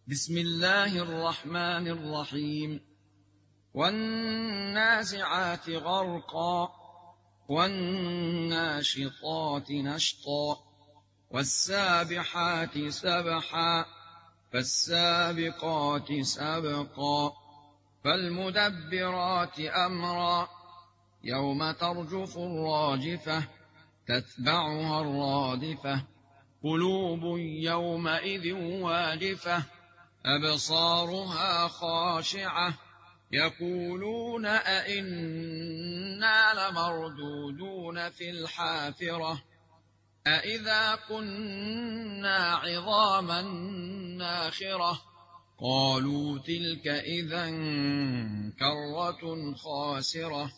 بسم الله الرحمن الرحيم. والنازعات غرقا والناشطات نشطا والسابحات سبحا فالسابقات سبقا فالمدبرات أمرا يوم ترجف الراجفة تتبعها الرادفة قلوب يومئذ واجفة أبصارها خاشعة يقولون أئنا لمردودون في الحافرة أئذا كنا عظاما ناخرة قالوا تلك إذا كرة خاسرة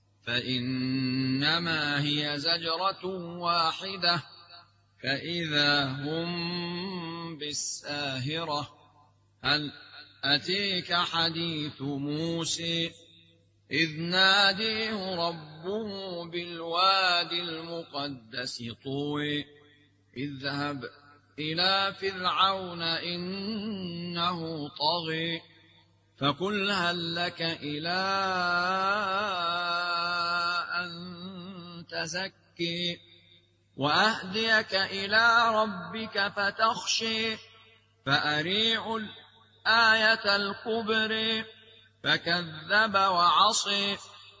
فإنما هي زجرة واحدة فإذا هم بالساهرة هل أتيك حديث موسى إذ ناديه ربه بالوادي المقدس طوى اذهب إلى فرعون إنه طغى فقل هل لك إلى أن تزكي وأهديك إلى ربك فتخشي فأريع الآية الكبرى فكذب وعصي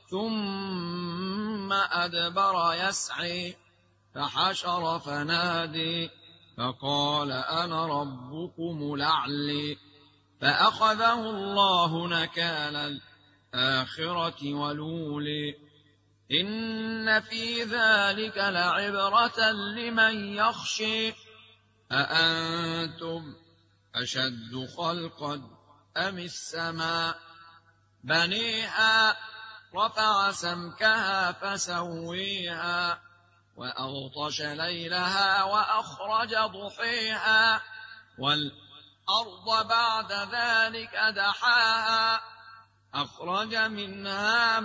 ثم أدبر يسعي فحشر فنادي فقال أنا ربكم الأعلى فأخذه الله نكال الآخرة والأولى إن في ذلك لعبرة لمن يخشى أأنتم أشد خلقا أم السماء بنيها رفع سمكها فسويها وأغطش ليلها وأخرج ضحيها والأرض بعد ذلك دحاها أخرج منها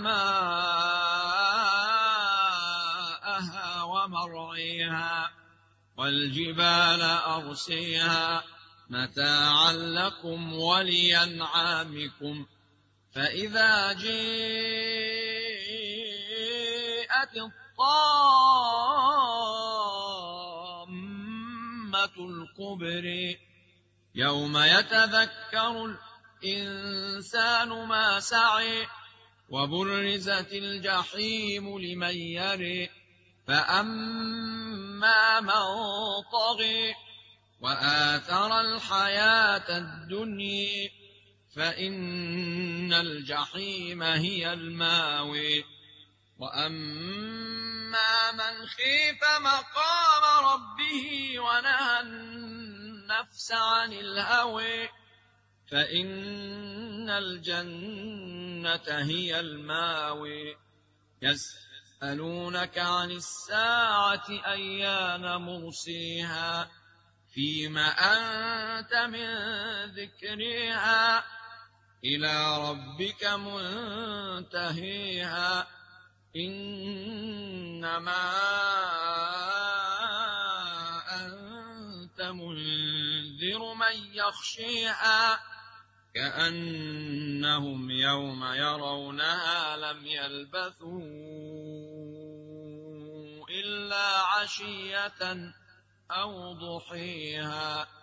ماءها ومرعيها والجبال أرسيها متاعا لكم ولأنعامكم فإذا جاءت الطامة الكبرى يوم يتذكر الإنسان ما سعى وبرزت الجحيم لمن يرى فأما من طغى وآثر الحياة الدنيا فإن الجحيم هي الماوى وأما من خيف مقام ربه ونهى النفس عن الهوى فإن الجنة هي الماوى يسألونك عن الساعة أيان مرسيها فيم أنت من ذكرها إلى ربك منتهيها إنما أنت منذر من يخشيها كأنهم يوم يرونها لم يلبثوا إلا عشية أو ضحيها